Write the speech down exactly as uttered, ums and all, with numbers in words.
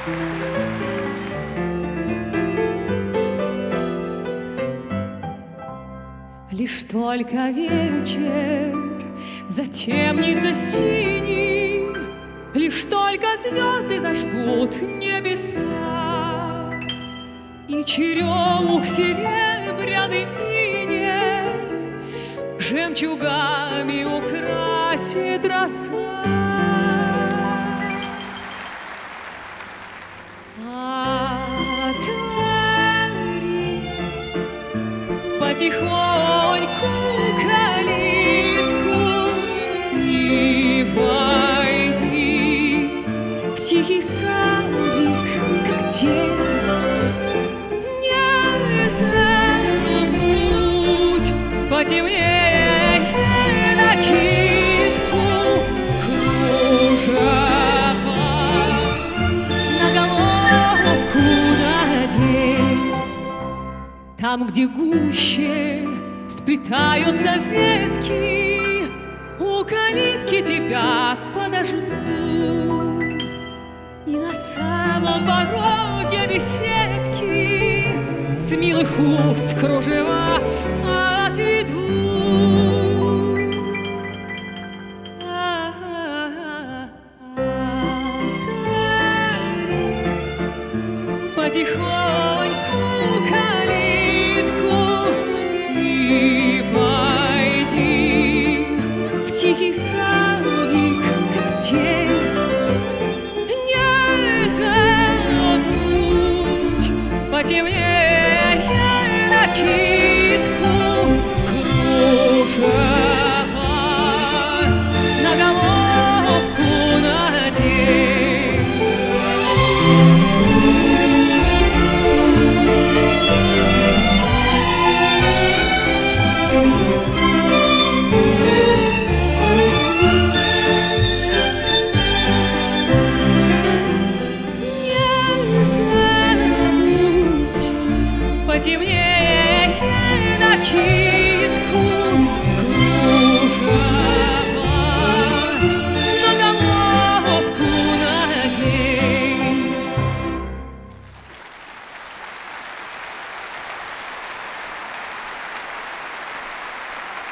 Лишь только вечер затемнится синий, лишь только звезды зажгут небеса, и черемух серебряный иней жемчугами украсит роса. Отвори потихоньку калитку и войди в тихий садик, как тень. Не забудь потемнее накидку, кружева на головку надень. Там, где гуще сплетаются ветки, у калитки тебя подожду. И на самом пороге беседки с милых уст кружева отведу. Потихоньку калитку и войди в тихий садик, как тень. Не забудь потемнее накидку, кружева на головку надень. Забудь потемнее накидку